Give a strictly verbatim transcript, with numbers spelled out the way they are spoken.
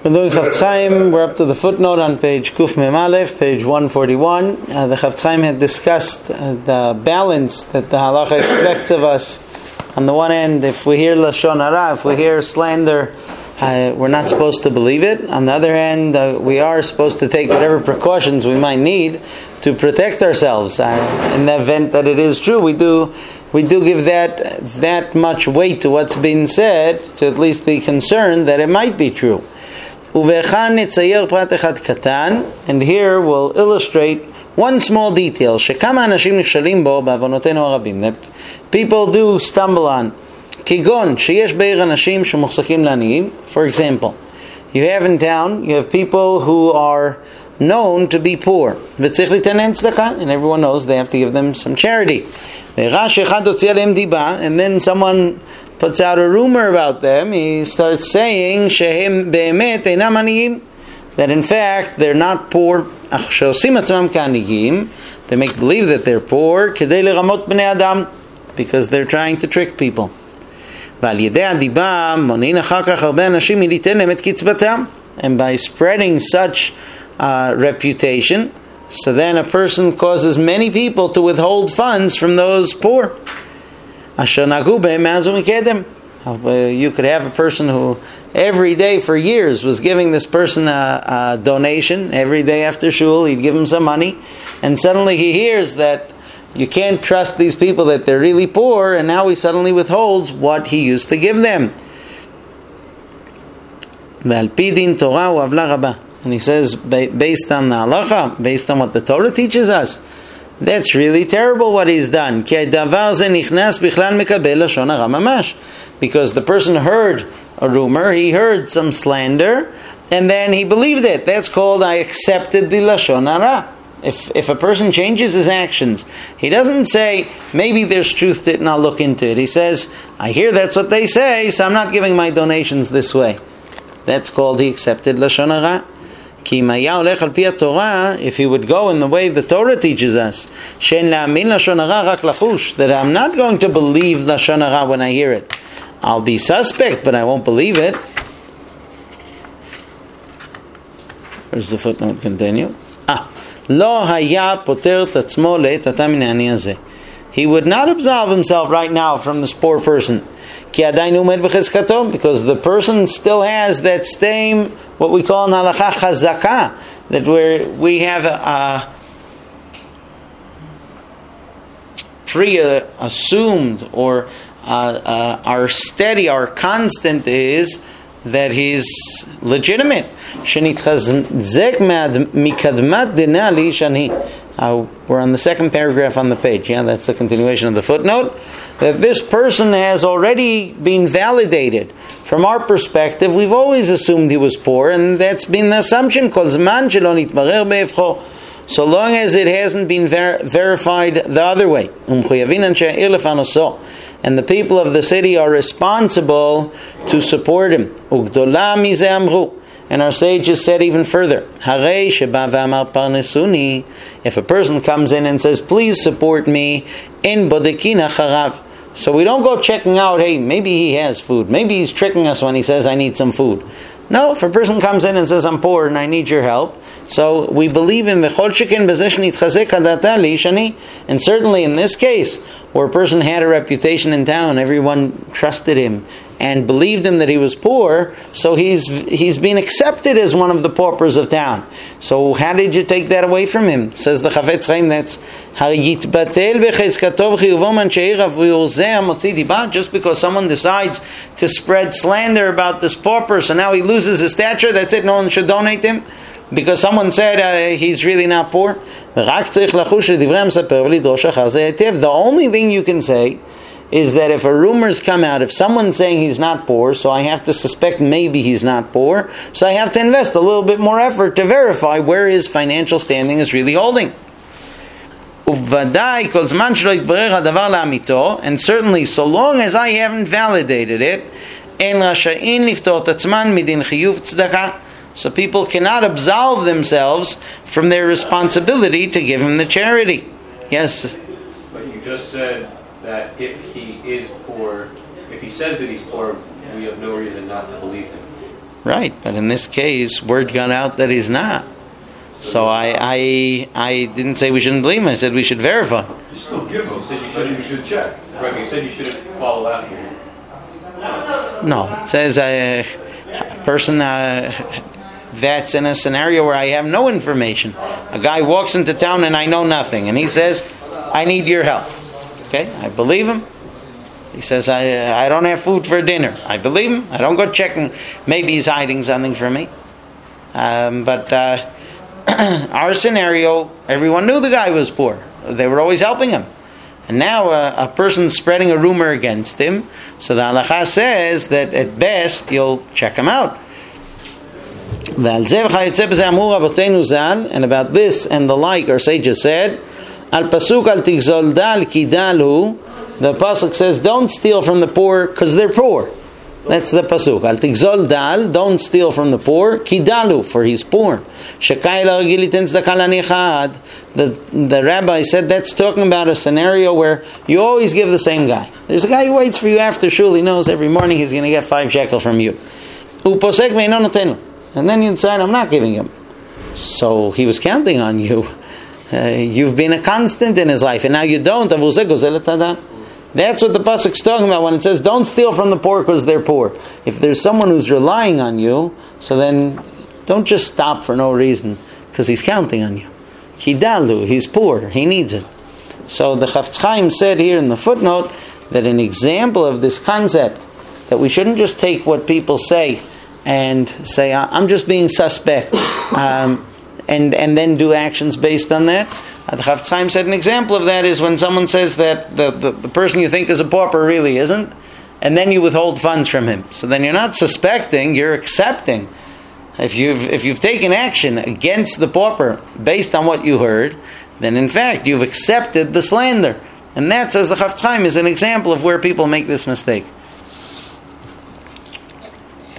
We're doing Chafetz Chaim. We're up to the footnote on page Kuf Mem Aleph, page one forty-one. Uh, the Chafetz Chaim had discussed uh, the balance that the halacha expects of us. On the one end, if we hear Lashon Hara, if we hear slander, uh, we're not supposed to believe it. On the other hand, uh, we are supposed to take whatever precautions we might need to protect ourselves. Uh, in the event that it is true, we do we do give that that much weight to what's being said, to at least be concerned that it might be true. And here we'll illustrate one small detail. That people do stumble on. For example, you have in town, you have people who are known to be poor. And everyone knows they have to give them some charity. And then someone puts out a rumor about them. He starts saying that in fact they're not poor. They make believe that they're poor because they're trying to trick people. And by spreading such uh, reputation, so then a person causes many people to withhold funds from those poor. Uh, you could have a person who every day for years was giving this person a, a donation. Every day after shul he'd give him some money, and suddenly he hears that you can't trust these people, that they're really poor, and now he suddenly withholds what he used to give them. And he says, based on the halacha, based on what the Torah teaches us, that's really terrible what he's done. Because the person heard a rumor, he heard some slander, and then he believed it. That's called, I accepted the Lashon Hara. If if a person changes his actions, he doesn't say, maybe there's truth to it and I'll look into it. He says, I hear that's what they say, so I'm not giving my donations this way. That's called he accepted Lashon Hara. If he would go in the way the Torah teaches us, that I'm not going to believe Lashon Hara when I hear it. I'll be suspect, but I won't believe it. Where's the footnote continue? Ah. He would not absolve himself right now from this poor person. Because the person still has that same, what we call in halakha chazaka, that where we have a, a pre-assumed or uh, uh, our steady, our constant is that he's legitimate. Uh, we're on the second paragraph on the page. Yeah, that's the continuation of the footnote. That this person has already been validated. From our perspective, we've always assumed he was poor, and that's been the assumption. So long as it hasn't been ver- verified the other way. And the people of the city are responsible to support him. And our sages said even further, if a person comes in and says, please support me, in bodekina charav. So we don't go checking out, hey, maybe he has food. Maybe he's tricking us when he says, I need some food. No, if a person comes in and says, I'm poor and I need your help, so we believe in v'chol shekin b'zeh shenitchazek hadata li'ishani. And certainly in this case, where a person had a reputation in town, everyone trusted him and believed him that he was poor, so he's he's been accepted as one of the paupers of town. So how did you take that away from him? Says the Chafetz Chaim, that's just because someone decides to spread slander about this pauper, so now he loses his stature, that's it, no one should donate him? Because someone said uh, he's really not poor. The only thing you can say is that if a rumor's come out, if someone's saying he's not poor, so I have to suspect maybe he's not poor, so I have to invest a little bit more effort to verify where his financial standing is really holding. And certainly, so long as I haven't validated it, so people cannot absolve themselves from their responsibility to give him the charity. Yes? But you just said that if he is poor, if he says that he's poor, we have no reason not to believe him. Right, but in this case, word got out that he's not. So I, I, I didn't say we shouldn't believe him. I said we should verify. You still give him. You said you should. You should check. Right, but you said you shouldn't follow after him. No, it says a, a person uh, that's in a scenario where I have no information. A guy walks into town and I know nothing, and he says, "I need your help." Okay, I believe him. He says, I, I don't have food for dinner. I believe him. I don't go checking. Maybe he's hiding something from me. Um, but uh, our scenario, everyone knew the guy was poor. They were always helping him. And now uh, a person's spreading a rumor against him. So the halacha says that at best, you'll check him out. And about this and the like, our sages said, Al pasuk al tigzol dal kidalu. The pasuk says, "Don't steal from the poor because they're poor." That's the pasuk. Al tigzol dal. Don't steal from the poor. Kidalu, for he's poor. Shekai la gilitens da kalanichad. The the rabbi said that's talking about a scenario where you always give the same guy. There's a guy who waits for you after shul. He knows every morning he's going to get five shekel from you. Uposek meino notenu. And then you decide, I'm not giving him. So he was counting on you. Uh, you've been a constant in his life, and now you don't. That's what the pasuk's talking about when it says, don't steal from the poor because they're poor. If there's someone who's relying on you, so then don't just stop for no reason, because he's counting on you. Kidalu, he's poor, he needs it. So the Chafetz Chaim said here in the footnote that an example of this concept, that we shouldn't just take what people say and say, I'm just being suspect, um, and and then do actions based on that. Uh, the Chafetz Chaim said an example of that is when someone says that the, the, the person you think is a pauper really isn't, and then you withhold funds from him. So then you're not suspecting, you're accepting. If you've if you've taken action against the pauper based on what you heard, then in fact you've accepted the slander. And that, says the Chafetz Chaim, is an example of where people make this mistake.